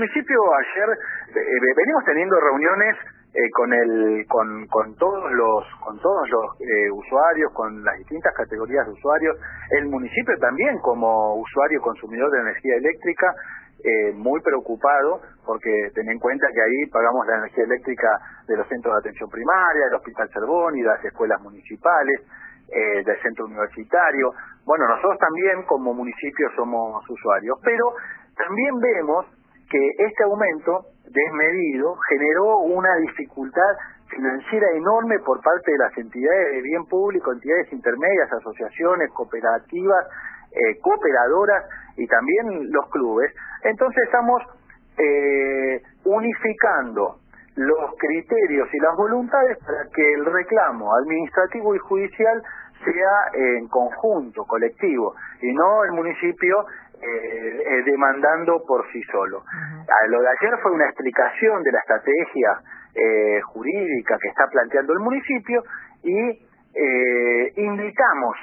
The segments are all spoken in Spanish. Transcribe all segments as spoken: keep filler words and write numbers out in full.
municipio ayer eh, venimos teniendo reuniones eh, con el con, con todos los con todos los eh, usuarios, con las distintas categorías de usuarios. El municipio también, como usuario consumidor de energía eléctrica, eh, muy preocupado, porque ten en cuenta que ahí pagamos la energía eléctrica de los centros de atención primaria, del Hospital Cervoni, de las escuelas municipales, eh, del centro universitario. Bueno, nosotros también como municipio somos usuarios, pero también vemos que este aumento desmedido generó una dificultad financiera enorme por parte de las entidades de bien público, entidades intermedias, asociaciones, cooperativas, eh, cooperadoras y también los clubes. Entonces estamos eh, unificando los criterios y las voluntades para que el reclamo administrativo y judicial sea en conjunto, colectivo, y no el municipio eh, eh, demandando por sí solo. Uh-huh. A lo de ayer fue una explicación de la estrategia eh, jurídica que está planteando el municipio y eh, invitamos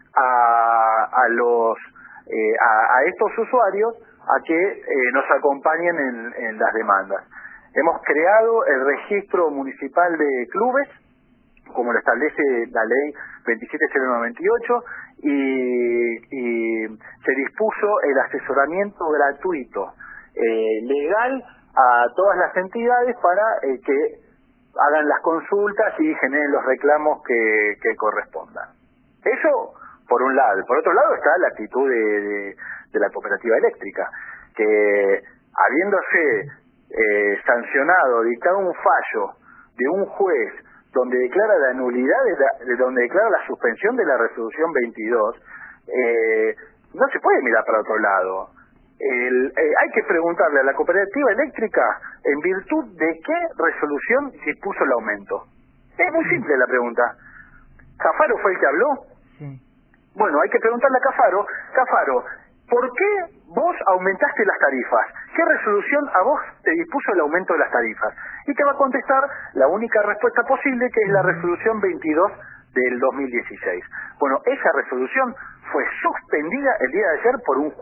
a, a los eh, a, a estos usuarios a que eh, nos acompañen en, en las demandas. Hemos creado el registro municipal de clubes, como lo establece la ley veintisiete mil noventa y ocho, y, y se dispuso el asesoramiento gratuito, eh, legal, a todas las entidades para eh, que hagan las consultas y generen los reclamos que, que correspondan. Eso por un lado. Por otro lado está la actitud de, de, de la cooperativa eléctrica, que habiéndose eh, sancionado, dictado un fallo de un juez donde declara la nulidad, de, la, de donde declara la suspensión de la resolución veintidós, eh, no se puede mirar para otro lado. El, eh, hay que preguntarle a la cooperativa eléctrica en virtud de qué resolución dispuso el aumento. Es muy simple la pregunta. ¿Cafaro fue el que habló? Sí. Bueno, hay que preguntarle a Cafaro, Cafaro, ¿por qué vos aumentaste las tarifas? ¿Qué resolución a vos te dispuso el aumento de las tarifas? Y te va a contestar la única respuesta posible, que es la resolución veintidós del dos mil dieciséis. Bueno, esa resolución fue suspendida el día de ayer por un